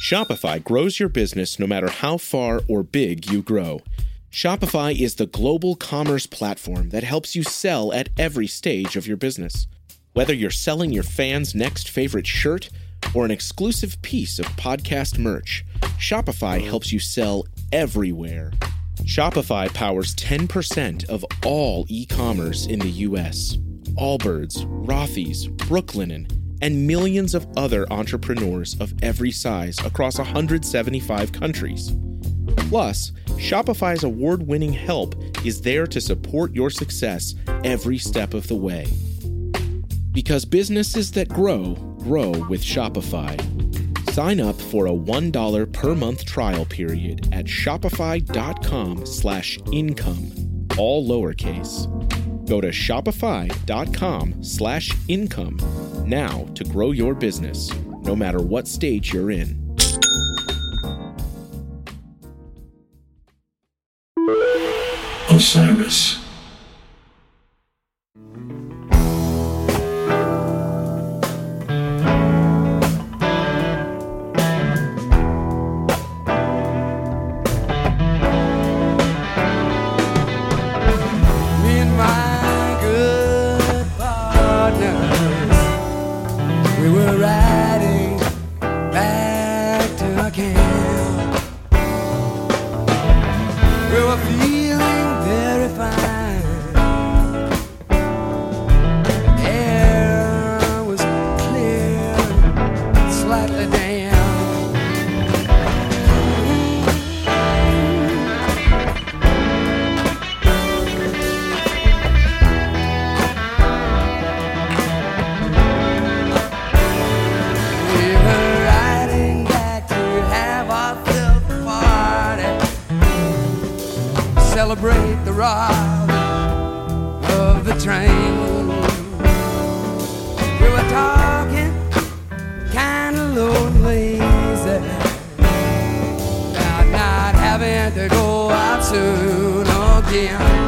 Shopify grows your business no matter how far or big you grow. Shopify is the global commerce platform that helps you sell at every stage of your business. Whether you're selling your fans' next favorite shirt or an exclusive piece of podcast merch, Shopify helps you sell everywhere. Shopify powers 10% of all e-commerce in the U.S. Allbirds, Rothy's, Brooklinen, and millions of other entrepreneurs of every size across 175 countries. Plus, Shopify's award-winning help is there to support your success every step of the way. Because businesses that grow, grow with Shopify. Sign up for a $1 per month trial period at shopify.com/income, all lowercase. Go to shopify.com/income now to grow your business, no matter what stage you're in. Osiris. Celebrate the ride of the train. We were talking kind of low and lazy about not having to go out soon again.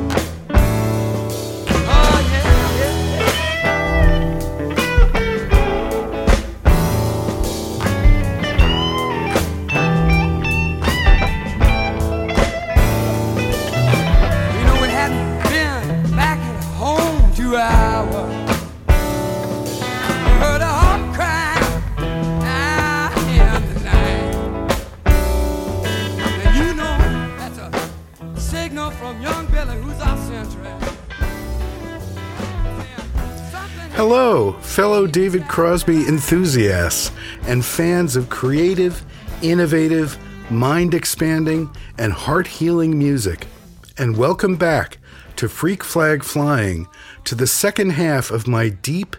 Hello, fellow David Crosby enthusiasts and fans of creative, innovative, mind-expanding, and heart-healing music. And welcome back to Freak Flag Flying, to the second half of my deep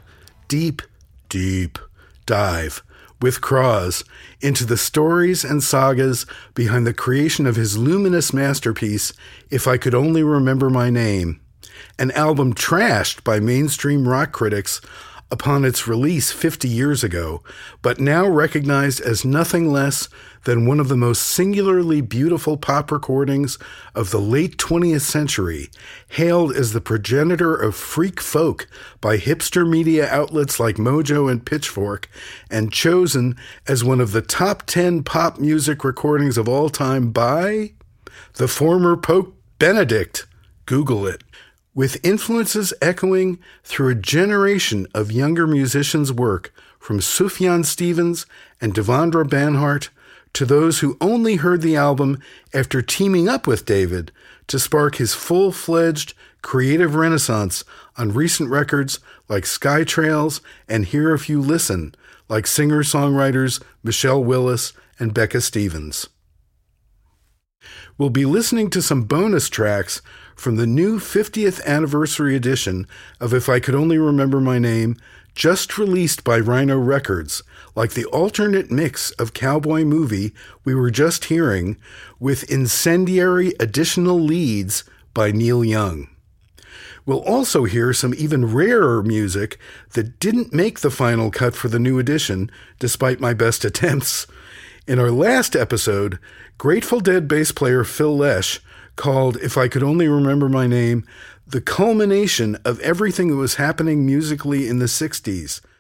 dive with Croz into the stories and sagas behind the creation of his luminous masterpiece, If I Could Only Remember My Name, an album trashed by mainstream rock critics upon its release 50 years ago, but now recognized as nothing less than one of the most singularly beautiful pop recordings of the late 20th century, hailed as the progenitor of freak folk by hipster media outlets like Mojo and Pitchfork, and chosen as one of the top 10 pop music recordings of all time by the former Pope Benedict. Google it. With influences echoing through a generation of younger musicians' work, from Sufjan Stevens and Devendra Banhart to those who only heard the album after teaming up with David to spark his full-fledged creative renaissance on recent records like Sky Trails and Hear If You Listen, like singer-songwriters Michelle Willis and Becca Stevens. We'll be listening to some bonus tracks from the new 50th anniversary edition of If I Could Only Remember My Name, just released by Rhino Records, like the alternate mix of Cowboy Movie we were just hearing, with incendiary additional leads by Neil Young. We'll also hear some even rarer music that didn't make the final cut for the new edition, despite my best attempts. In our last episode, Grateful Dead bass player Phil Lesh called If I Could Only Remember My Name the culmination of everything that was happening musically in the 60s,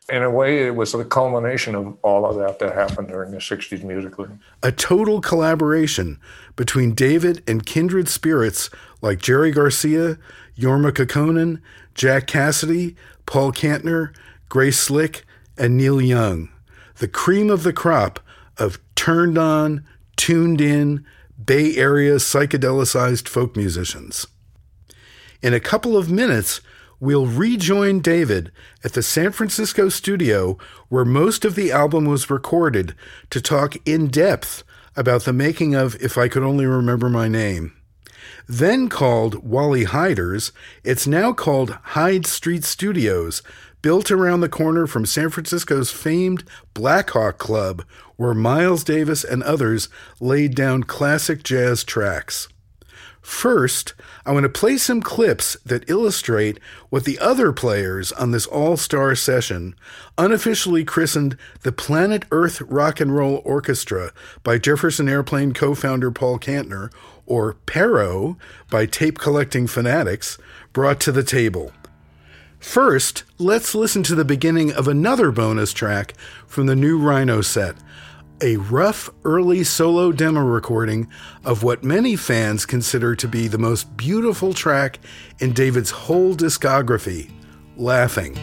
In a way, it was the culmination of all of that happened during the 60s musically. A total collaboration between David and kindred spirits like Jerry Garcia, Jorma Kaukonen, Jack Cassidy, Paul Kantner, Grace Slick, and Neil Young. The cream of the crop of turned on, tuned in, Bay Area psychedelicized folk musicians. In a couple of minutes, we'll rejoin David at the San Francisco studio where most of the album was recorded to talk in depth about the making of If I Could Only Remember My Name. Then called Wally Hyder's, it's now called Hyde Street Studios, built around the corner from San Francisco's famed Black Hawk Club, where Miles Davis and others laid down classic jazz tracks. First, I want to play some clips that illustrate what the other players on this all-star session, unofficially christened the Planet Earth Rock and Roll Orchestra by Jefferson Airplane co-founder Paul Kantner, or PERO by tape-collecting fanatics, brought to the table. First, let's listen to the beginning of another bonus track from the new Rhino set, a rough early solo demo recording of what many fans consider to be the most beautiful track in David's whole discography, Laughing.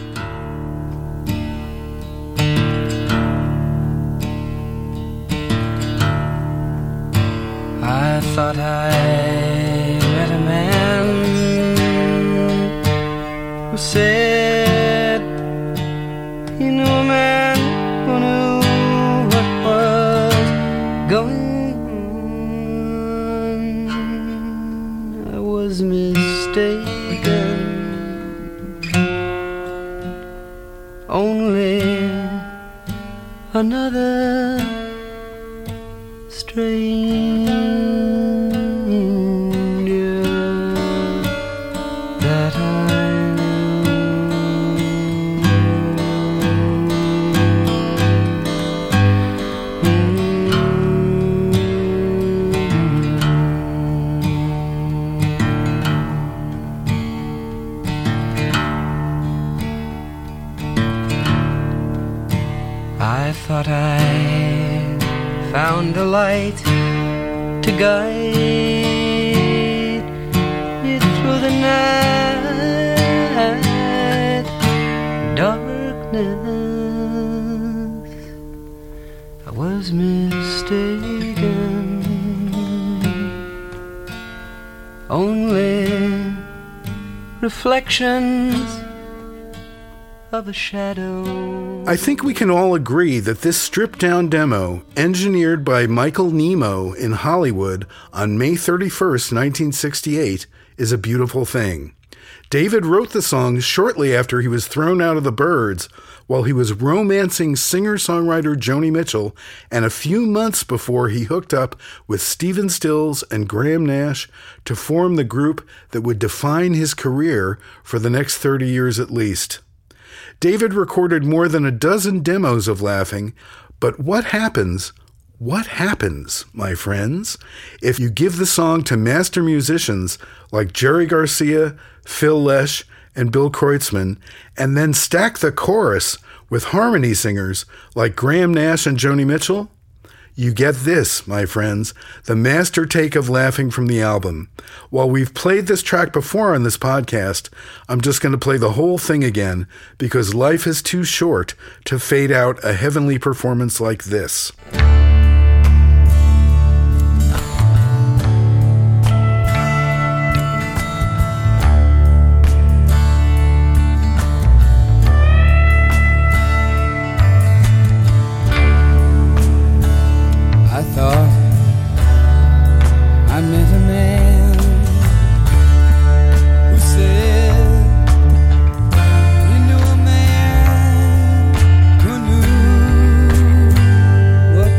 I thought I met a man who said he knew a man who knew what was going on. I was mistaken. Only another stranger that I I thought I found a light to guide it through the night darkness. I was mistaken. Only reflections of a shadow. I think we can all agree that this stripped-down demo, engineered by Michael Nemo in Hollywood on May 31st, 1968, is a beautiful thing. David wrote the song shortly after he was thrown out of the Byrds, while he was romancing singer-songwriter Joni Mitchell, and a few months before he hooked up with Stephen Stills and Graham Nash to form the group that would define his career for the next 30 years at least. David recorded more than a dozen demos of Laughing, but what happens, my friends, if you give the song to master musicians like Jerry Garcia, Phil Lesh, and Bill Kreutzmann, and then stack the chorus with harmony singers like Graham Nash and Joni Mitchell? You get this, my friends, the master take of Laughing from the album. While we've played this track before on this podcast, I'm just going to play the whole thing again because life is too short to fade out a heavenly performance like this. I thought I met a man who said he knew a man who knew what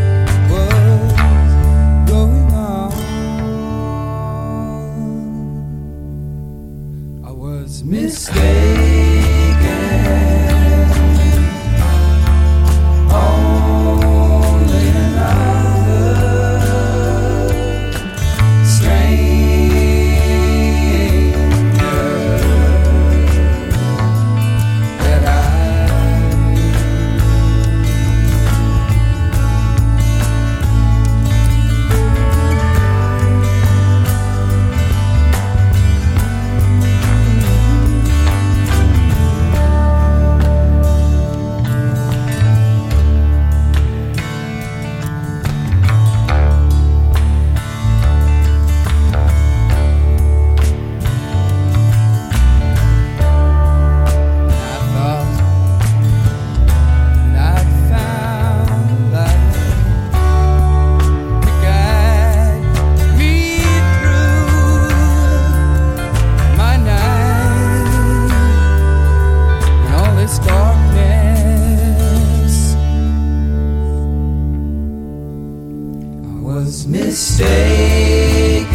mistaken.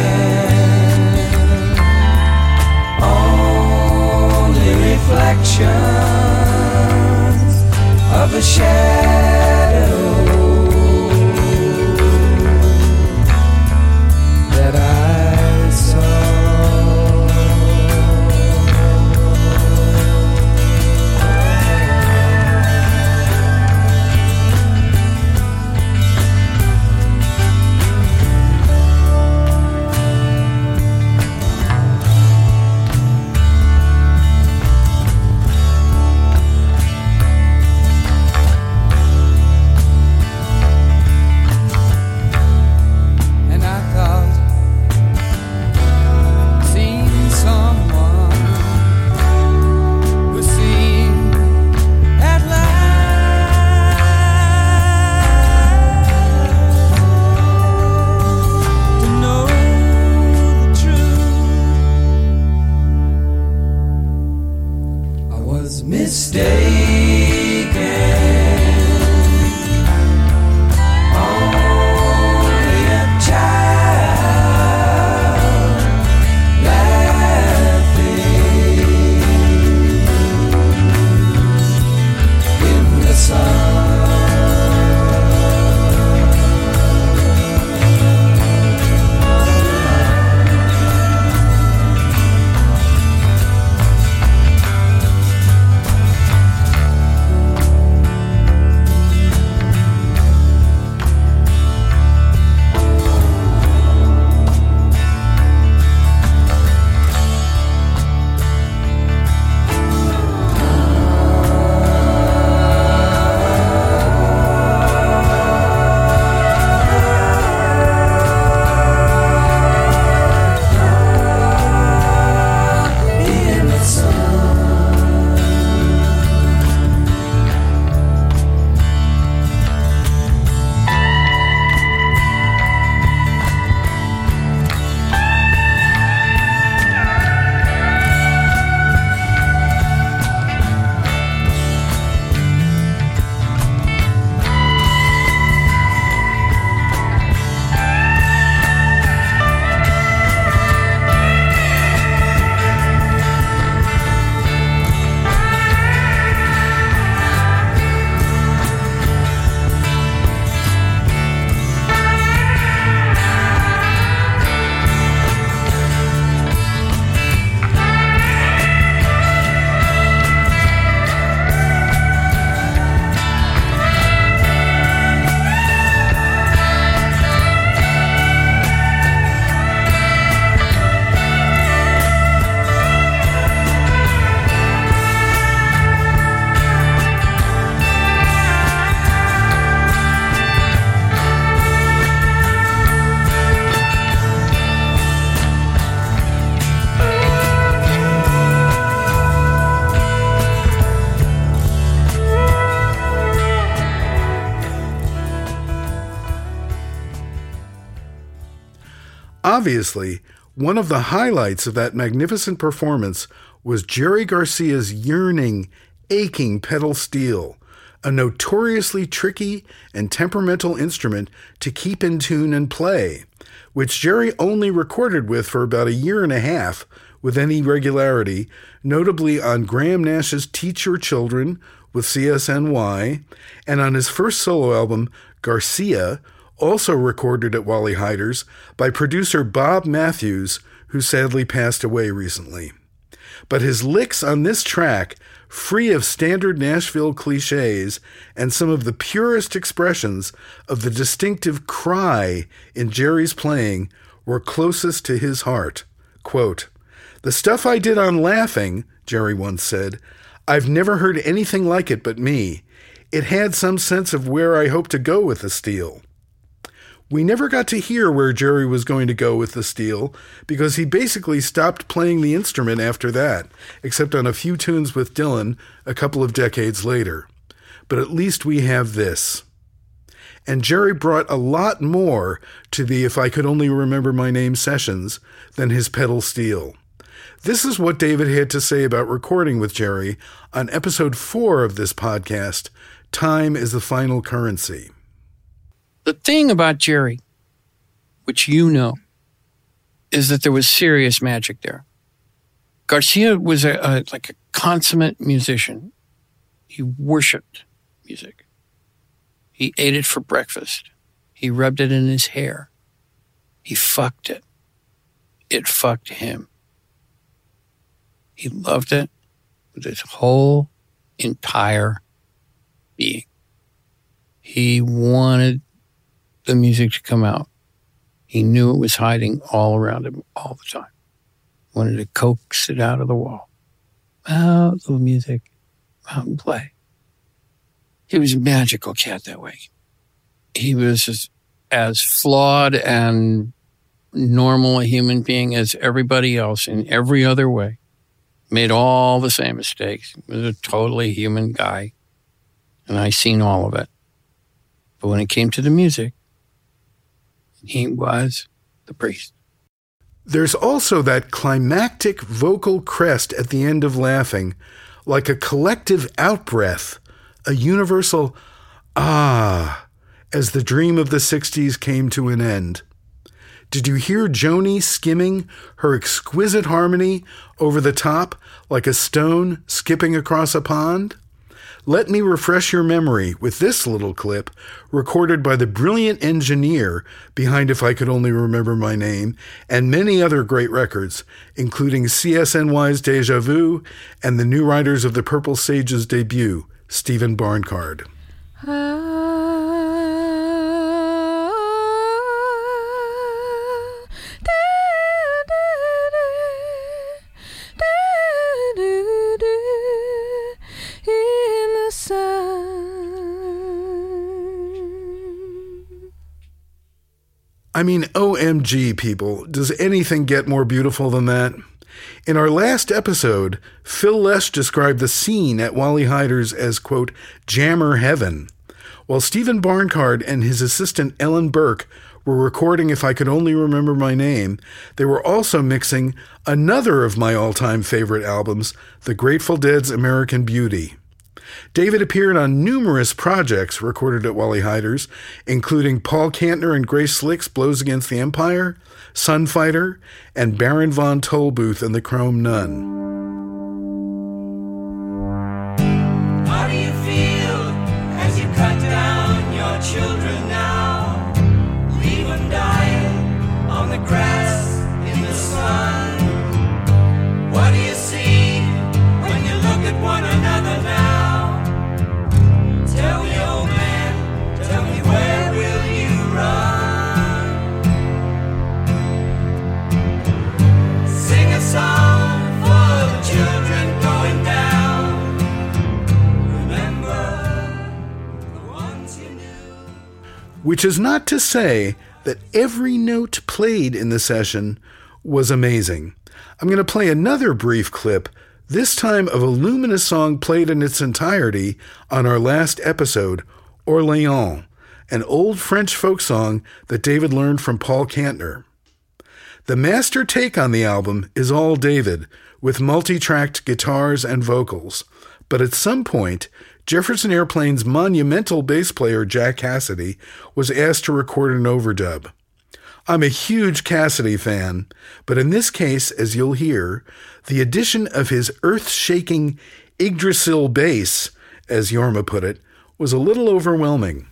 Only reflections of a shadow that I saw. Obviously, one of the highlights of that magnificent performance was Jerry Garcia's yearning, aching pedal steel, a notoriously tricky and temperamental instrument to keep in tune and play, which Jerry only recorded with for about a year and a half with any regularity, notably on Graham Nash's Teach Your Children with CSNY, and on his first solo album, Garcia, also recorded at Wally Heider's by producer Bob Matthews, who sadly passed away recently. But his licks on this track, free of standard Nashville cliches and some of the purest expressions of the distinctive cry in Jerry's playing, were closest to his heart. Quote, "The stuff I did on Laughing," Jerry once said, "I've never heard anything like it but me. It had some sense of where I hope to go with the steel." We never got to hear where Jerry was going to go with the steel because he basically stopped playing the instrument after that, except on a few tunes with Dylan a couple of decades later. But at least we have this. And Jerry brought a lot more to the If I Could Only Remember My Name sessions than his pedal steel. This is what David had to say about recording with Jerry on episode 4 of this podcast, Time is the Final Currency. The thing about Jerry which you know, is that there was serious magic there. Garcia was like a consummate musician. He worshipped music. He ate it for breakfast. He rubbed it in his hair. He fucked it. It fucked him. He loved it with his whole entire being. He wanted the music to come out. He knew it was hiding all around him all the time. Wanted to coax it out of the wall. Out the music, out and play. He was a magical cat that way. He was as flawed and normal a human being as everybody else in every other way. Made all the same mistakes. He was a totally human guy. And I seen all of it. But when it came to the music, he was the priest. There's also that climactic vocal crest at the end of Laughing, like a collective outbreath, a universal ah, as the dream of the 60s came to an end. Did you hear Joni skimming her exquisite harmony over the top like a stone skipping across a pond? Let me refresh your memory with this little clip recorded by the brilliant engineer behind If I Could Only Remember My Name and many other great records, including CSNY's Deja Vu and the New Riders of the Purple Sage's debut, Stephen Barncard. I mean, OMG, people, does anything get more beautiful than that? In our last episode, Phil Lesh described the scene at Wally Heider's as, quote, jammer heaven. While Stephen Barncard and his assistant Ellen Burke were recording If I Could Only Remember My Name, they were also mixing another of my all-time favorite albums, The Grateful Dead's American Beauty. David appeared on numerous projects recorded at Wally Heider's, including Paul Kantner and Grace Slick's Blows Against the Empire, Sunfighter, and Baron von Tollbooth and the Chrome Nun. How do you feel as you cut down your children now? Leave them dying on the grass in the sun. What do you see when you look at one another now? Tell me, old man, tell me, where will you run? Sing a song for the children going down. Remember the ones you knew. Which is not to say that every note played in the session was amazing. I'm going to play another brief clip, this time of a luminous song played in its entirety on our last episode, Orléans, an old French folk song that David learned from Paul Kantner. The master take on the album is all David, with multi-tracked guitars and vocals, but at some point, Jefferson Airplane's monumental bass player Jack Cassidy was asked to record an overdub. I'm a huge Cassidy fan, but in this case, as you'll hear, the addition of his earth-shaking Yggdrasil bass, as Jorma put it, was a little overwhelming.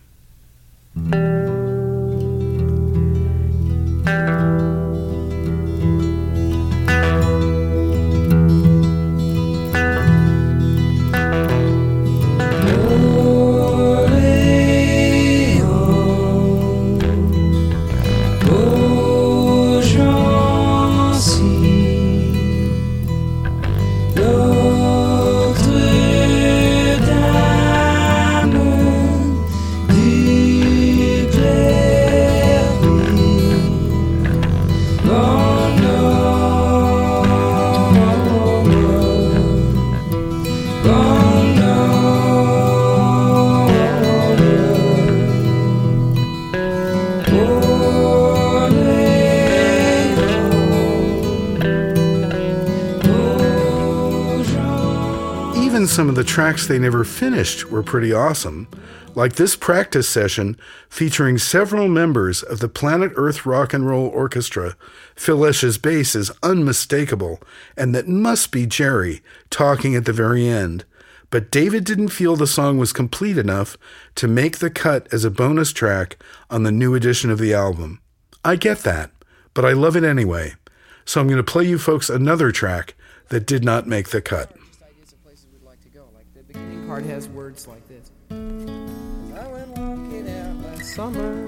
Some of the tracks they never finished were pretty awesome, like this practice session featuring several members of the Planet Earth Rock and Roll Orchestra. Phil Lesh's bass is unmistakable, and that must be Jerry talking at the very end. But David didn't feel the song was complete enough to make the cut as a bonus track on the new edition of the album. I get that, but I love it anyway. So I'm going to play you folks another track that did not make the cut. Just ideas of places we'd like to go. Like the beginning part has words like this. I went walking out last summer,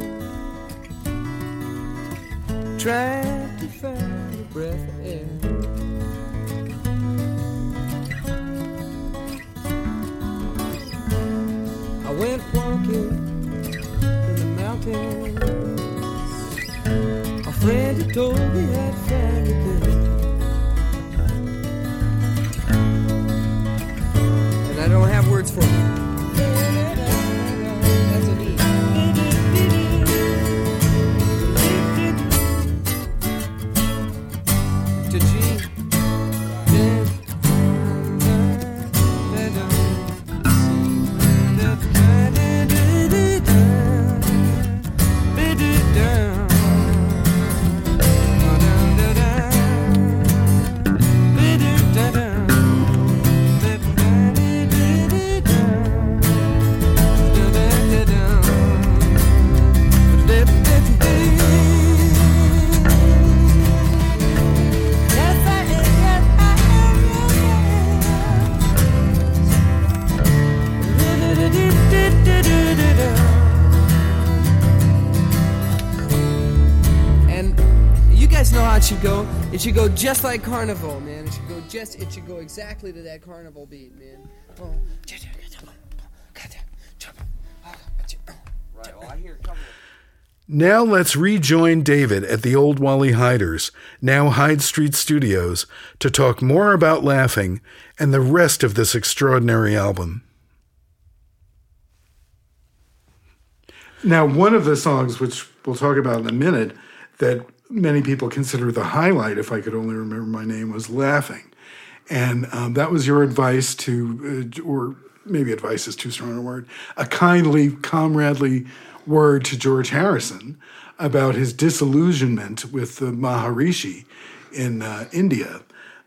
trying to find a breath of air. I went walking in the mountains. A friend had told me I'd find it there. And I don't have words for it. That's an E. To G. It should go just like Carnival, man. It should go exactly to that Carnival beat, man. Oh. Right, well, I hear a couple of... Now let's rejoin David at the old Wally Hiders, now Hyde Street Studios, to talk more about Laughing and the rest of this extraordinary album. Now, one of the songs, which we'll talk about in a minute, that many people consider the highlight, if I could only remember my name, was Laughing. And that was your advice to, or maybe advice is too strong a word, a kindly, comradely word to George Harrison about his disillusionment with the Maharishi in India.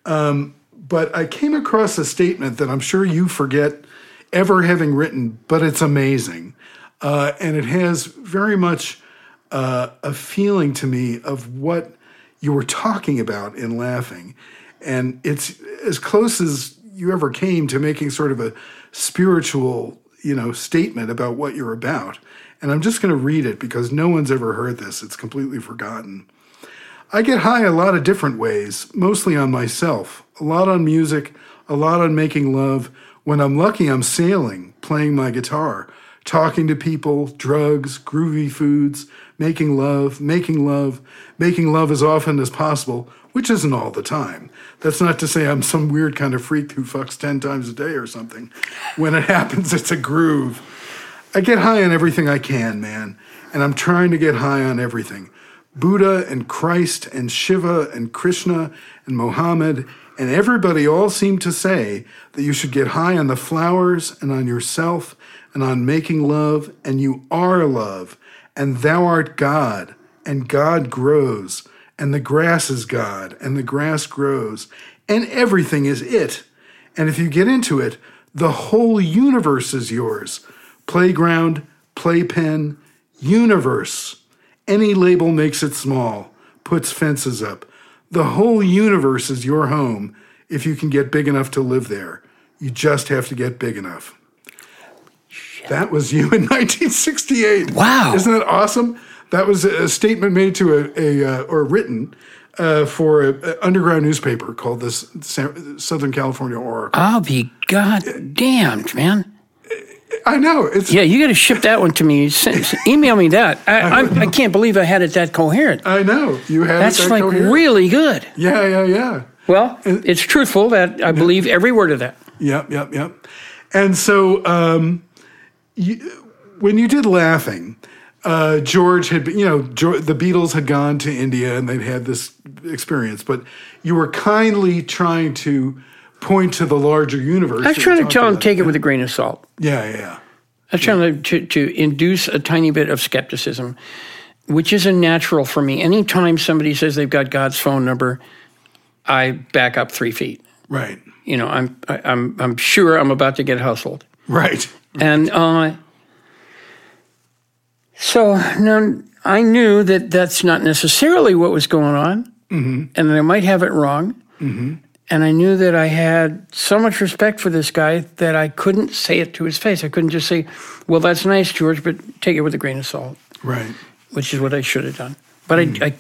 But I came across a statement that I'm sure you forget ever having written, but it's amazing. And it has very much a feeling to me of what you were talking about in Laughing. And it's as close as you ever came to making sort of a spiritual, statement about what you're about. And I'm just going to read it because no one's ever heard this. It's completely forgotten. I get high a lot of different ways, mostly on myself, a lot on music, a lot on making love. When I'm lucky, I'm sailing, playing my guitar, talking to people, drugs, groovy foods, making love as often as possible, which isn't all the time. That's not to say I'm some weird kind of freak who fucks 10 times a day or something. When it happens, it's a groove. I get high on everything I can, man, and I'm trying to get high on everything. Buddha and Christ and Shiva and Krishna and Mohammed and everybody all seem to say that you should get high on the flowers and on yourself and on making love, and you are love, and thou art God, and God grows, and the grass is God, and the grass grows, and everything is it. And if you get into it, the whole universe is yours. Playground, playpen, universe. Any label makes it small, puts fences up. The whole universe is your home if you can get big enough to live there. You just have to get big enough. That was you in 1968. Wow. Isn't that awesome? That was a statement made to or written for an underground newspaper called the Southern California Oracle. I'll be goddamned, man. I know. Yeah, you got to ship that one to me. Email me that. I can't believe I had it that coherent. I know. You had That's it that like coherent. really good. Yeah. Well, it's truthful that I believe every word of that. Yep. And so when you did Laughing, George had been, the Beatles had gone to India and they'd had this experience, but you were kindly trying to point to the larger universe. I was trying to tell him take it with a grain of salt. Yeah. I was trying to induce a tiny bit of skepticism, which isn't natural for me. Anytime somebody says they've got God's phone number, I back up 3 feet. Right. You know, I'm sure I'm about to get hustled. Right. And so now I knew that that's not necessarily what was going on, and that I might have it wrong. And I knew that I had so much respect for this guy that I couldn't say it to his face. I couldn't just say, well, that's nice, George, but take it with a grain of salt. Right. Which is what I should have done. But I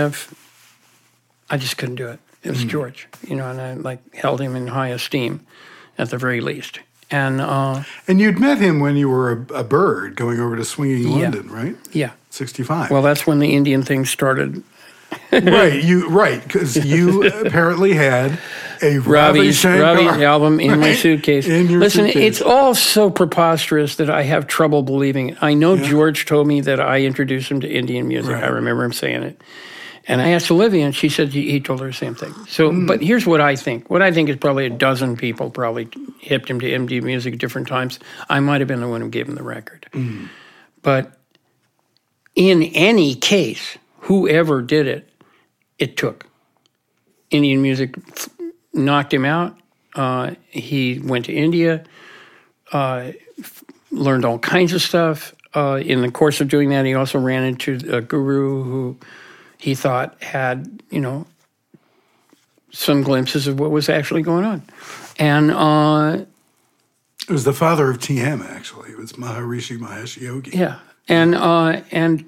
just couldn't do it. It was George, you know, and I held him in high esteem at the very least. And you'd met him when you were a bird going over to Swinging London, right? Yeah. 65. Well, that's when the Indian thing started. Right, because you apparently had a Ravi Shankar album in my suitcase. In your Listen, suitcase. it's all so preposterous that I have trouble believing it. I know George told me that I introduced him to Indian music. Right. I remember him saying it. And I asked Olivia, and she said he told her the same thing. So, but here's what I think. What I think is probably a dozen people probably hipped him to Indian music at different times. I might have been the one who gave him the record. But in any case, whoever did it, it took. Indian music knocked him out. He went to India, learned all kinds of stuff. In the course of doing that, he also ran into a guru who he thought had, you know, some glimpses of what was actually going on. And it was the father of TM, actually. It was Maharishi Mahesh Yogi. Yeah. And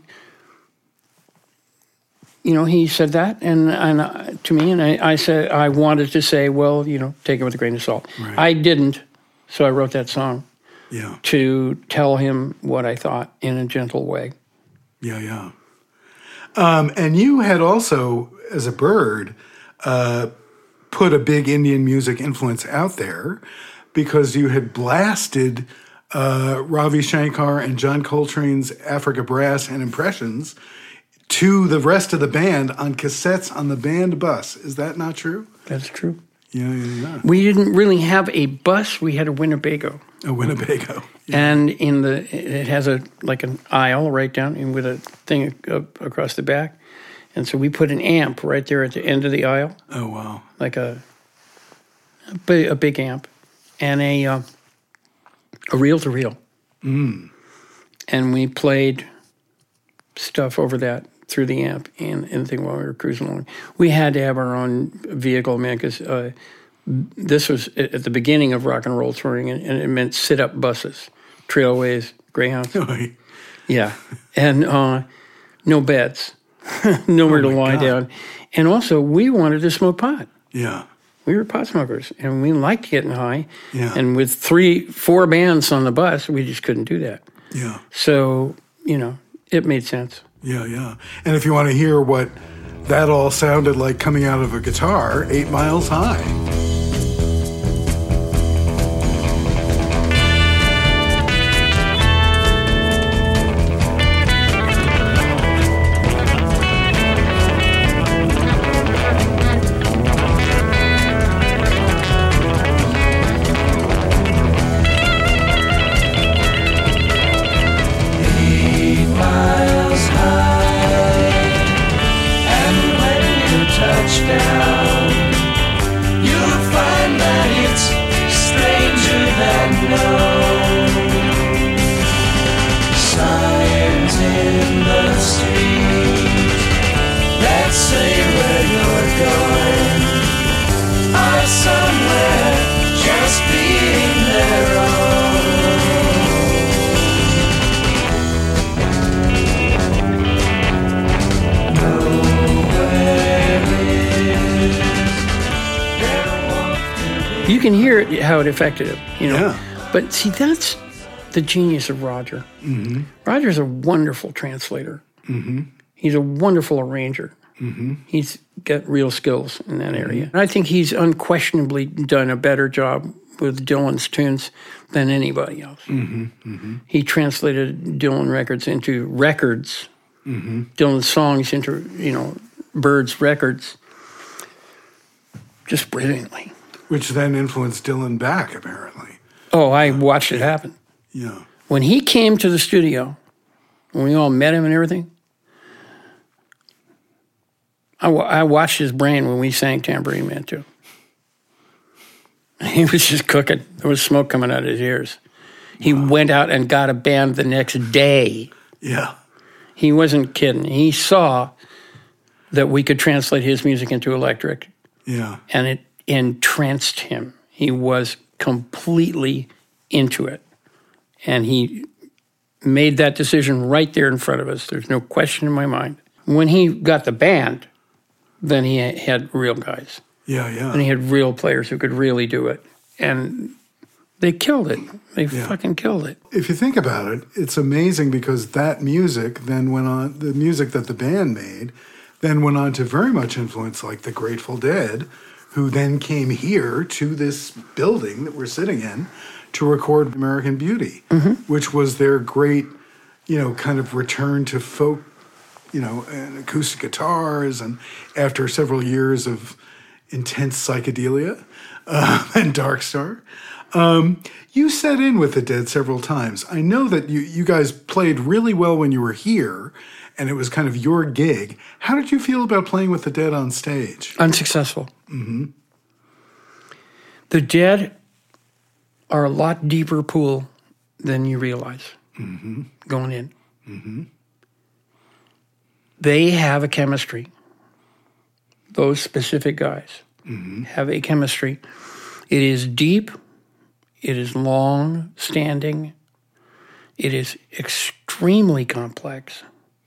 you know, he said that and to me, and I said, I wanted to say, well, you know, take it with a grain of salt. Right. I didn't, so I wrote that song to tell him what I thought in a gentle way. Yeah. And you had also, as a bird, put a big Indian music influence out there because you had blasted Ravi Shankar and John Coltrane's Africa Brass and Impressions to the rest of the band on cassettes on the band bus. Is that not true? That's true. Yeah. We didn't really have a bus. We had a Winnebago. A Winnebago. Yeah. And it has an aisle right down and with a thing across the back. And so we put an amp right there at the end of the aisle. Oh, wow. Like a big amp. And a reel-to-reel. And we played stuff over that through the amp and thing while we were cruising along. We had to have our own vehicle, man, because this was at the beginning of rock and roll touring, and it meant sit-up buses, trailways, Greyhounds. Yeah. And no beds, nowhere to lie down. And also, we wanted to smoke pot. Yeah. We were pot smokers, and we liked getting high. Yeah. And with 3-4 bands on the bus, we just couldn't do that. Yeah. So, you know, it made sense. Yeah. And if you want to hear what that all sounded like coming out of a guitar, 8 Miles High. You can hear it, how it affected him, you know. Yeah. But see, that's the genius of Roger. Mm-hmm. Roger's a wonderful translator. Mm-hmm. He's a wonderful arranger. Mm-hmm. He's got real skills in that area. And I think he's unquestionably done a better job with Dylan's tunes than anybody else. Mm-hmm. Mm-hmm. He translated Dylan records into records, Dylan's songs into, you know, Bird's records, just brilliantly. Which then influenced Dylan back, apparently. Oh, I watched it happen. Yeah. When he came to the studio, when we all met him and everything, I watched his brain when we sang Tambourine Man too. He was just cooking. There was smoke coming out of his ears. He went out and got a band the next day. Yeah. He wasn't kidding. He saw that we could translate his music into electric. Yeah. And it entranced him. He was completely into it. And he made that decision right there in front of us. There's no question in my mind. When he got the band, then he had real guys. Yeah, yeah. And he had real players who could really do it. And they killed it. They fucking killed it. If you think about it, it's amazing because that music then went on, the music that the band made, then went on to very much influence like the Grateful Dead, who then came here to this building that we're sitting in to record American Beauty, which was their great, kind of return to folk, and acoustic guitars, and after several years of intense psychedelia and Dark Star. You sat in with the Dead several times. I know that you guys played really well when you were here, and it was kind of your gig. How did you feel about playing with the Dead on stage? Unsuccessful. The Dead are a lot deeper pool than you realize going in. They have a chemistry. Those specific guys have a chemistry. It is deep. It is long-standing. It is extremely complex.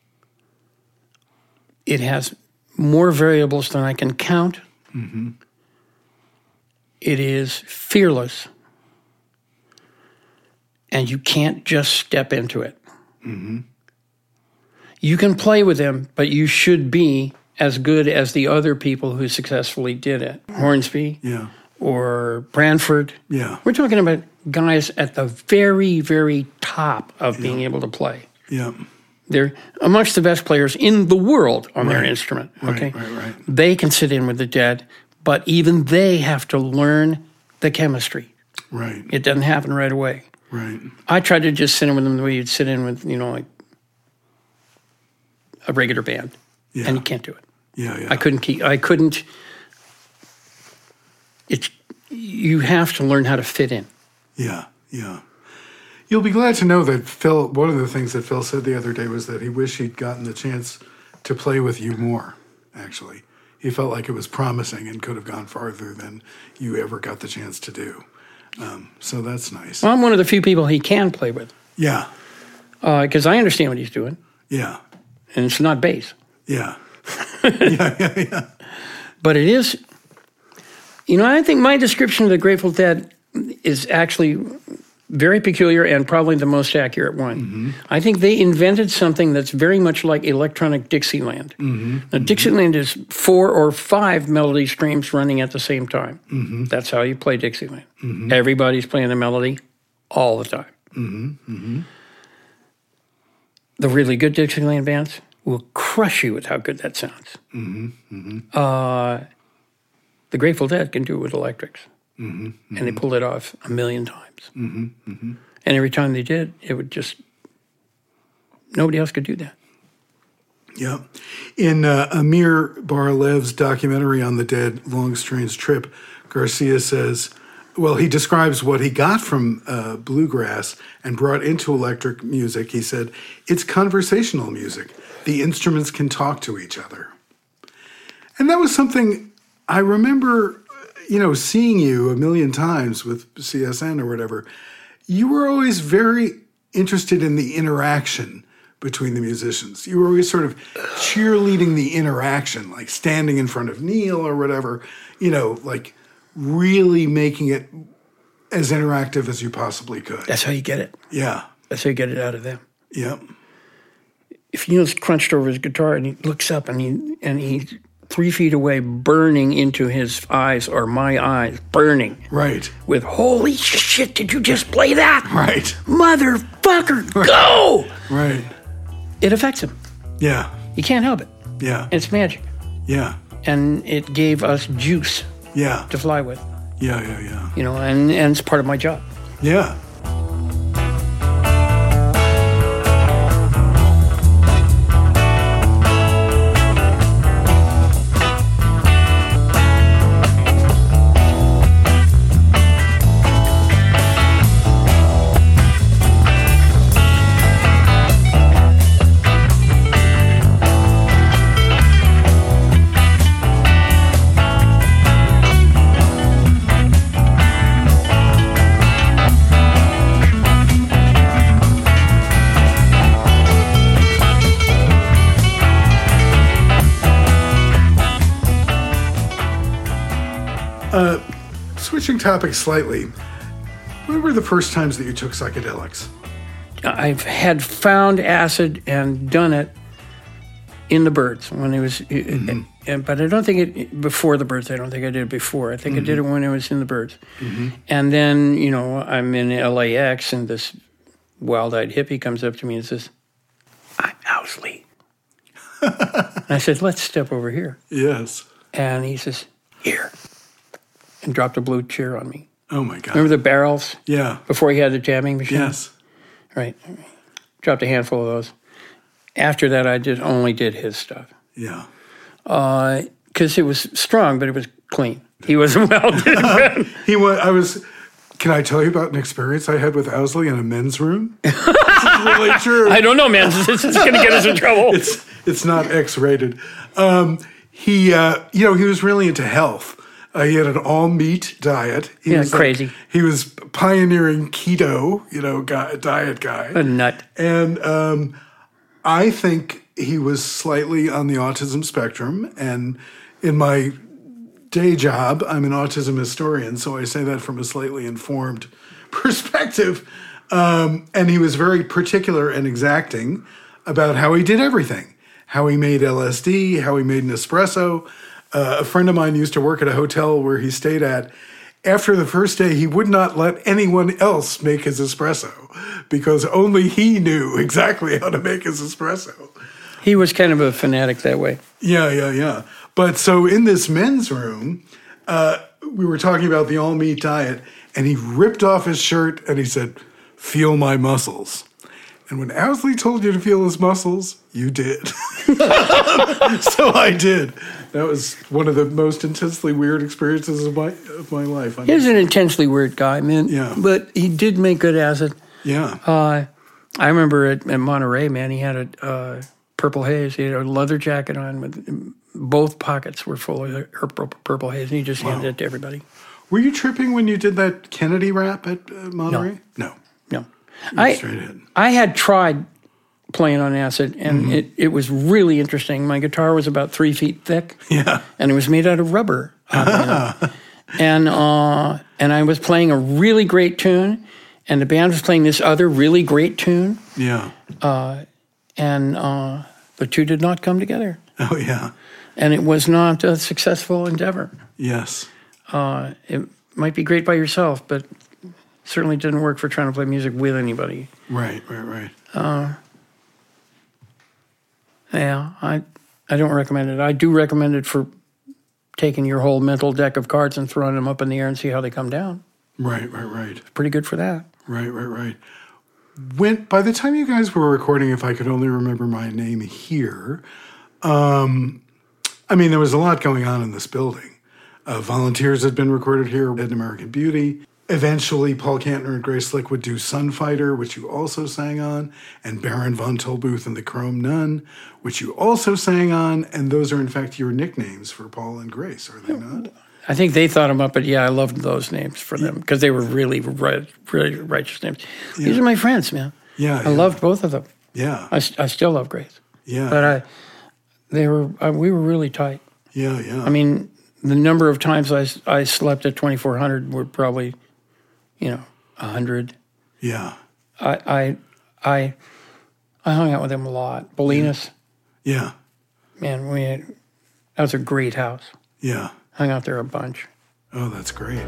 It has more variables than I can count. It is fearless. And you can't just step into it. You can play with them, but you should be as good as the other people who successfully did it. Hornsby or Branford. Yeah. We're talking about guys at the very, very top of being able to play. Yeah. They're amongst the best players in the world on their instrument. Okay? Right. They can sit in with the Dead, but even they have to learn the chemistry. Right. It doesn't happen right away. Right. I tried to just sit in with them the way you'd sit in with, like a regular band. Yeah. And you can't do it. Yeah. I couldn't. You have to learn how to fit in. Yeah. You'll be glad to know that Phil, one of the things that Phil said the other day was that he wished he'd gotten the chance to play with you more, actually. He felt like it was promising and could have gone farther than you ever got the chance to do. So that's nice. Well, I'm one of the few people he can play with. Yeah. Because I understand what he's doing. Yeah. And it's not bass. Yeah. Yeah. But it is, I think my description of the Grateful Dead is actually very peculiar and probably the most accurate one. I think they invented something that's very much like electronic Dixieland. Now, Dixieland is 4 or 5 melody streams running at the same time. That's how you play Dixieland. Everybody's playing the melody all the time. The really good Dixieland bands will crush you with how good that sounds. The Grateful Dead can do it with electrics. And they pulled it off a million times. And every time they did, it would just, nobody else could do that. Yeah. In Amir Bar-Lev's documentary on the Dead, Long Strange Trip, Garcia says, he describes what he got from bluegrass and brought into electric music. He said, it's conversational music. The instruments can talk to each other. And that was something I remember, seeing you a million times with CSN or whatever. You were always very interested in the interaction between the musicians. You were always sort of cheerleading the interaction, like standing in front of Neil or whatever, like really making it as interactive as you possibly could. That's how you get it. Yeah. That's how you get it out of them. Yep. If Neil's crunched over his guitar and he looks up and he's 3 feet away, burning into his eyes or my eyes, burning. Right. With, holy shit, did you just play that? Right. Motherfucker, go! Right. It affects him. Yeah. You can't help it. Yeah. It's magic. Yeah. And it gave us juice to fly with. Yeah. And it's part of my job. Yeah. Switching topics slightly, when were the first times that you took psychedelics? I've had found acid and done it in the Birds when it was, but I don't think it before the Birds. I don't think I did it before. I think I did it when I was in the Birds. And then, you know, I'm in LAX and this wild-eyed hippie comes up to me and says, "I'm Owsley." And I said, "Let's step over here." Yes. And he says, "Here," and dropped a blue chair on me. Oh, my God. Remember the barrels? Yeah. Before he had the jamming machine? Yes. Right. Dropped a handful of those. After that, I only did his stuff. Yeah. Because it was strong, but it was clean. He wasn't well. Can I tell you about an experience I had with Owsley in a men's room? This is really true. I don't know, man. This is going to get us in trouble. It's not X-rated. He was really into health. He had an all-meat diet. He was crazy. He was pioneering keto, diet guy. A nut. And I think he was slightly on the autism spectrum. And in my day job, I'm an autism historian, so I say that from a slightly informed perspective. And he was very particular and exacting about how he did everything, how he made LSD, how he made an espresso. A friend of mine used to work at a hotel where he stayed at. After the first day, he would not let anyone else make his espresso because only he knew exactly how to make his espresso. He was kind of a fanatic that way. Yeah. But so in this men's room, we were talking about the all-meat diet, and he ripped off his shirt and he said, "Feel my muscles." And when Owsley told you to feel his muscles, you did. So I did. That was one of the most intensely weird experiences of my life. He was an intensely weird guy, man. Yeah. But he did make good acid. Yeah. I remember at Monterey, man, he had a Purple Haze. He had a leather jacket on with both pockets were full of Purple Haze, and he just handed it to everybody. Were you tripping when you did that Kennedy rap at Monterey? No. I had tried playing on acid, and it was really interesting. My guitar was about 3 feet thick, and it was made out of rubber. And I was playing a really great tune, and the band was playing this other really great tune. Yeah. And the two did not come together. Oh, yeah. And it was not a successful endeavor. Yes. It might be great by yourself, but certainly didn't work for trying to play music with anybody. Right. Yeah, I don't recommend it. I do recommend it for taking your whole mental deck of cards and throwing them up in the air and see how they come down. Right. Pretty good for that. Right. By the time you guys were recording If I Could Only Remember My Name here, there was a lot going on in this building. Volunteers had been recorded here at American Beauty. Eventually, Paul Kantner and Grace Slick would do Sunfighter, which you also sang on, and Baron von Tolbooth and the Chrome Nun, which you also sang on, and those are, in fact, your nicknames for Paul and Grace, are they not? I think they thought them up, but yeah, I loved those names for them because they were really, really righteous names. Yeah. These are my friends, man. Yeah. I loved both of them. Yeah. I still love Grace. Yeah. But we were really tight. Yeah. I mean, the number of times I slept at 2400 were probably, 100. Yeah. I hung out with them a lot. Bolinas. Yeah. Man, that was a great house. Yeah. Hung out there a bunch. Oh, that's great.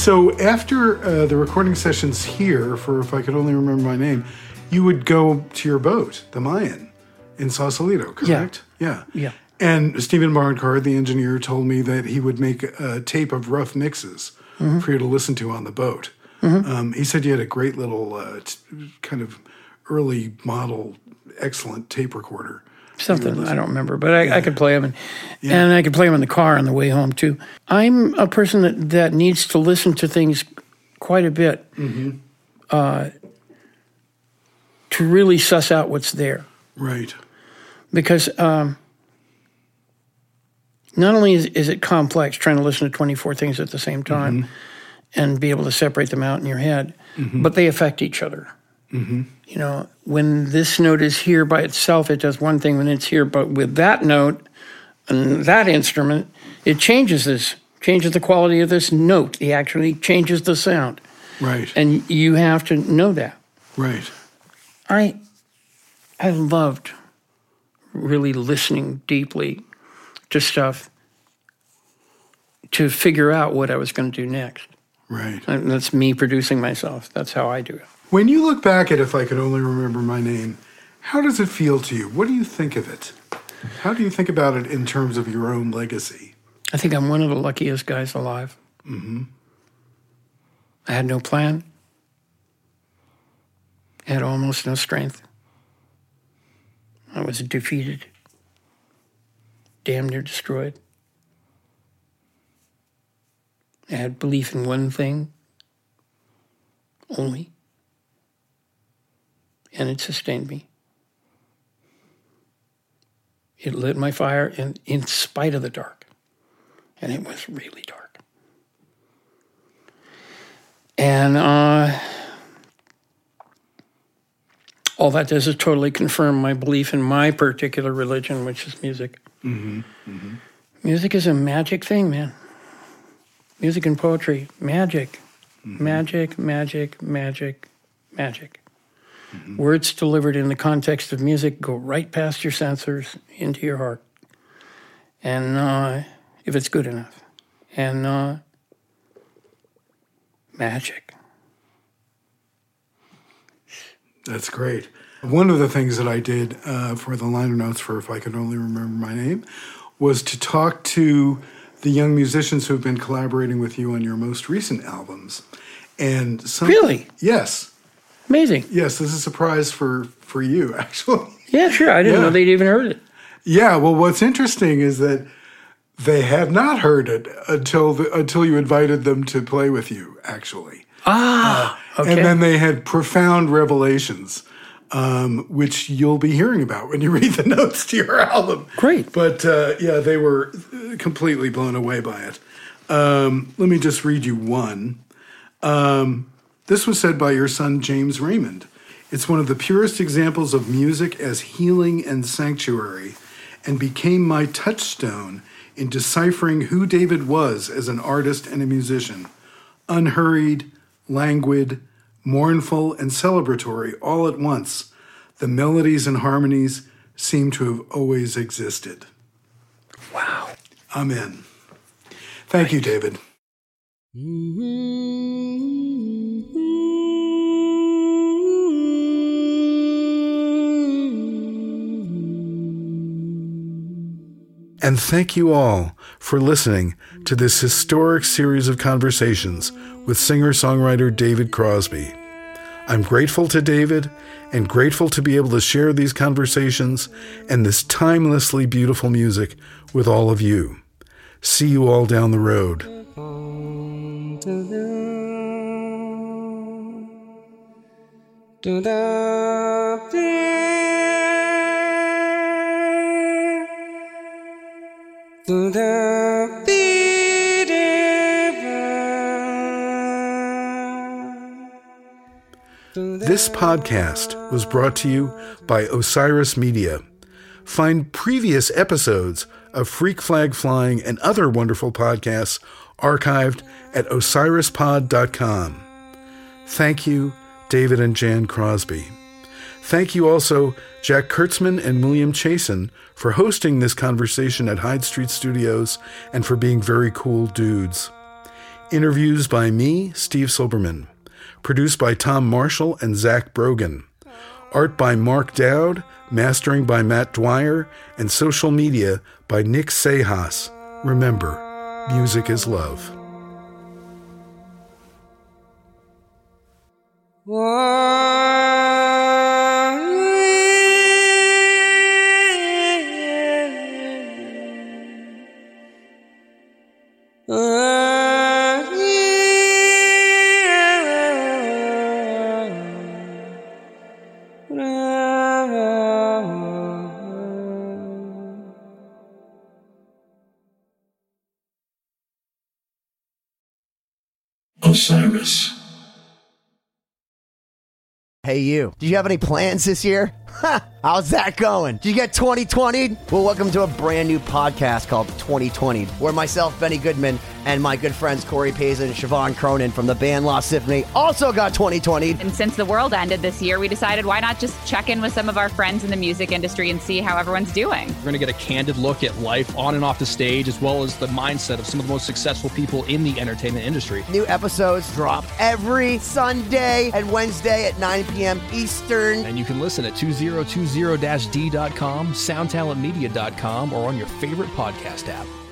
So after the recording sessions here for If I Could Only Remember My Name, you would go to your boat, the Mayan, in Sausalito, correct? Yeah. And Stephen Barnard, the engineer, told me that he would make a tape of rough mixes for you to listen to on the boat. He said you had a great little kind of early model, excellent tape recorder. Something I don't remember, but I could play them, and I could play them in the car on the way home too. I'm a person that needs to listen to things quite a bit to really suss out what's there. Right. Because not only is it complex trying to listen to 24 things at the same time and be able to separate them out in your head, but they affect each other. You know, when this note is here by itself, it does one thing when it's here, but with that note and that instrument, it changes the quality of this note. It actually changes the sound. Right. And you have to know that. Right. I loved really listening deeply to stuff to figure out what I was going to do next. Right. And that's me producing myself. That's how I do it. When you look back at If I Could Only Remember My Name, how does it feel to you? What do you think of it? How do you think about it in terms of your own legacy? I think I'm one of the luckiest guys alive. I had no plan. I had almost no strength. I was defeated, damn near destroyed. I had belief in one thing only, and it sustained me. It lit my fire in spite of the dark, and it was really dark. And all that does is totally confirm my belief in my particular religion, which is music. Music is a magic thing, man. Music and poetry, magic. Magic, magic, magic, magic. Words delivered in the context of music go right past your sensors into your heart. And if it's good enough. And magic. That's great. One of the things that I did for the liner notes for If I Could Only Remember My Name was to talk to the young musicians who have been collaborating with you on your most recent albums. And Really? Yes. Amazing. Yes, this is a surprise for you, actually. Yeah, sure. I didn't know they'd even heard it. Yeah, well, what's interesting is that they had not heard it until you invited them to play with you, actually. Okay. And then they had profound revelations, which you'll be hearing about when you read the notes to your album. Great. But yeah, they were completely blown away by it. Let me just read you one. This was said by your son, James Raymond. It's one of the purest examples of music as healing and sanctuary, and became my touchstone in deciphering who David was as an artist and a musician. Unhurried, languid, mournful, and celebratory all at once, the melodies and harmonies seem to have always existed. Wow. Amen. Thank you, David. And thank you all for listening to this historic series of conversations with singer-songwriter David Crosby. I'm grateful to David and grateful to be able to share these conversations and this timelessly beautiful music with all of you. See you all down the road. This podcast was brought to you by Osiris Media. Find previous episodes of Freak Flag Flying and other wonderful podcasts archived at osirispod.com. Thank you, David and Jan Crosby. Thank you also, Jack Kurtzman and William Chasen, for hosting this conversation at Hyde Street Studios and for being very cool dudes. Interviews by me, Steve Silberman. Produced by Tom Marshall and Zach Brogan. Art by Mark Dowd, mastering by Matt Dwyer, and social media by Nick Sejas. Remember, music is love. Osiris. Hey you, do you have any plans this year? How's that going? Did you get 2020? Well, welcome to a brand new podcast called 2020, where myself, Benny Goodman, and my good friends Corey Paisley and Siobhan Cronin from the band Lost Symphony also got 2020. And since the world ended this year, we decided why not just check in with some of our friends in the music industry and see how everyone's doing. We're going to get a candid look at life on and off the stage, as well as the mindset of some of the most successful people in the entertainment industry. New episodes drop every Sunday and Wednesday at 9 p.m. Eastern. And you can listen at 2020-d.com, soundtalentmedia.com, or on your favorite podcast app.